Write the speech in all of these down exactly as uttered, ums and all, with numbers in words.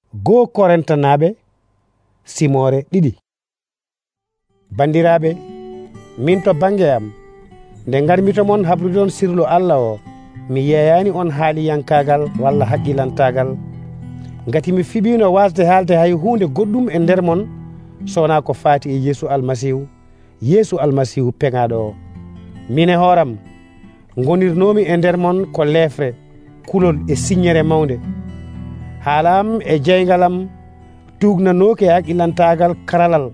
Go Korintanaɓe simore ɗiɗi. Bandiraɓe, min to bange am nde garmito mon habrude on sirlu Allah o, mi yeyani on haaliyankagal walla haqqilantagal, ngati mi fiɓino wasde haalde hay hunde goɗɗum e nder mon sowona ko faati e Yeesu almasihu Yeesu almasihu peŋaɗo o. Mine hooram gonirnomi e nder mon ko leefre kulol e siññere mawde. haalam e jeygalam tugnanoke e haqqilantagal karalal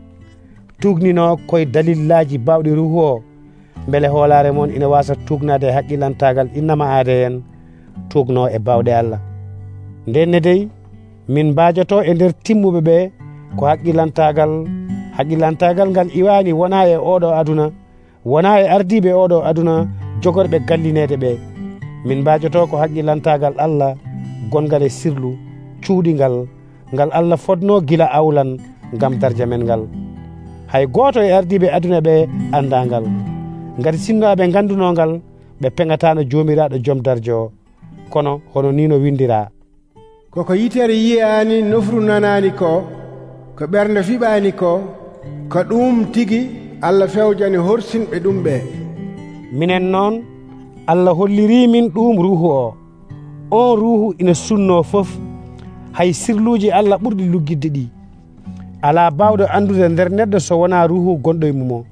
tugnino koye dalillaji bawɗi ruhu o, beele hoolare mon ina wasa tugnade e haqqilantagal innama aade en tugno e bawɗe Allah. Ndenne dey min mbajoto e nder timmuɓe ɓe ko haqqilantagal haqqilantagal ngal iwani wona e oɗo aduna, wona e ardiɓe oɗo aduna jogorɓe gallinede ɓe. Min mbajoto ko haqqilantagal Allah gongal e sirlu cuuɗigal ngal Allah fodno gila awlan ngam darja men ngal. Hay goto e ardiɓe aduna ɓe andangal, ngati sinnoɓe gandunogal ɓe peŋatano jomiraɗo joom darjo, kono hono ni no windira: koko yitere yiyani nofru nanani ko ko ɓernde fiɓani ko ko ɗum tigi Allah fewjani horsinɓe ɗum ɓe. Minen noon Allah holliri min ɗum ruhu o. On ruhu ina sunno fof, hay sirluji Allah ɓurɗi luggidde ɗi. Ala bawɗo andude nder neɗɗo so wona ruhu gonɗo e mumo.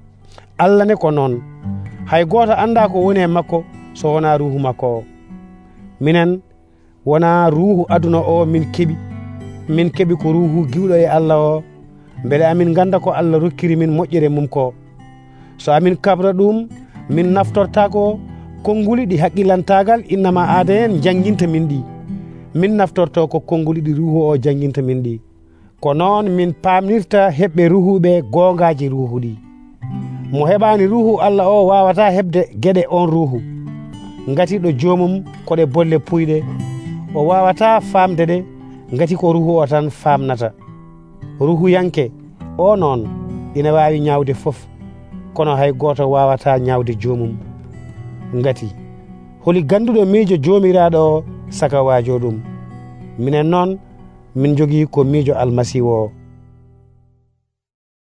Allah ne ko noon, hay goto anda ko woni e makko so wona ruhu makko o. Minen wona ruhu aduna o min keeɓi, min keeɓi ko ruhu giwɗo e Allah o, beele amin ganda ko Allah rokkiri min moƴƴere mum ko. So amin kabra ɗum min naftortako konnguli ɗi haqqilantagal innama aada en janginta min ɗi. Min naftorto ko konnguli ɗi ruhu o janginta min ɗi. Ko noon min pamnirta heɓɓe ruhuɓe gongaji ruhu ɗi. Mo heɓani ruhu Allah o wawata heɓde gueɗe on ruhu, ngati ɗo jomum koɗe bolle puyɗe. O wawata famde ɗe, ngati ko ruhu o tan famnata. Ruhu yanke o noon ina wawi ñawde fof, kono hay goto wawata ñawde jomum, ngati holi ganduɗo miijo jomiraɗo o saka wajo ɗum. Minen noon min jogui ko miijo almasihu o.